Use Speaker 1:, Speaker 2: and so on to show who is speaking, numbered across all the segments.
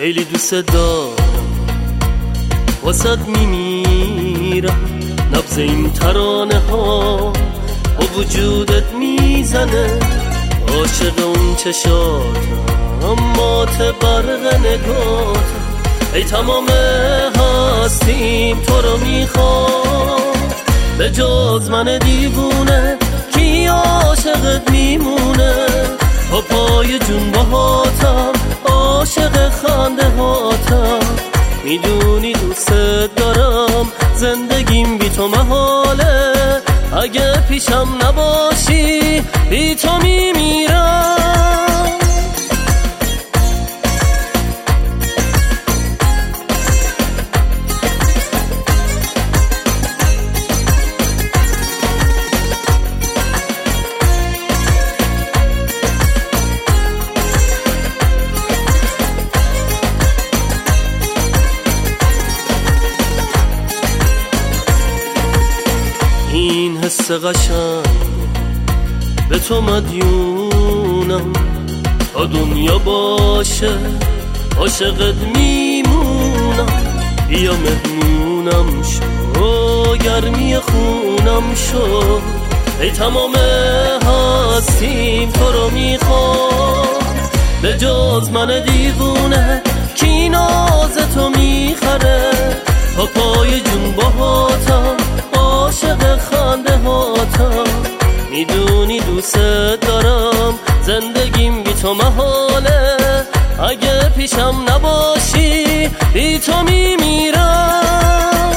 Speaker 1: خیلی دوست دارم، واسد میمیرم. نبض این ترانه ها با وجودت میزنه، عاشق اون چشاتم، مات برق نگاتم. ای تمام هستیم تو رو میخوام، به جز من دیوونه کی عاشقت میمونه. تا پای جون باهاتم، عاشق خنده هاتم. میدونی دوست دارم، زندگیم بی تو محاله. اگه پیشم نباشی بی تو میمیرم. این حس قشنگ به تو مدیونم، تا دنیا باشه عاشقت میمونم. بیا مهمونم شو، گرمی خونم شو. ای تمام هستیم تو رو میخوام، به جز من دیوونه کی نازتو میخره. تا پای جون باهاتم، عاشق خنده هاتم. میدونی دوست دارم، زندگیم بی تو محاله. اگه پیشم نباشی بی تو میمیرم.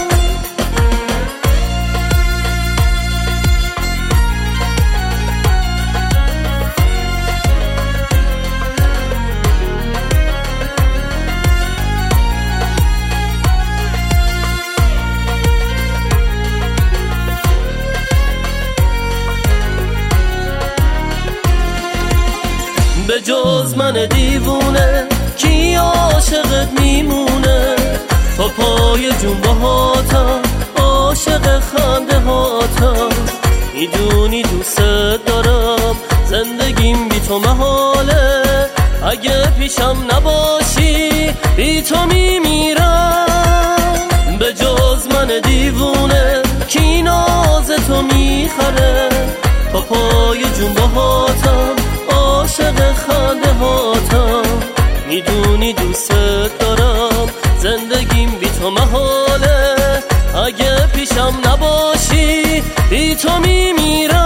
Speaker 1: به جز من دیوونه کی عاشقت میمونه. تا پای جون باهاتم، عاشق خنده هاتم. میدونی دوست دارم، زندگیم بی تو محاله. اگه پیشم نباشی بی تو میمیرم. به جز من دیوونه کی نازتو میخره. تا پای جون باهاتم، عاشق خنده هاتم. میدونی دوست دارم، زندگیم بی تو محاله. اگه پیشم نباشی بی تو میمیرم.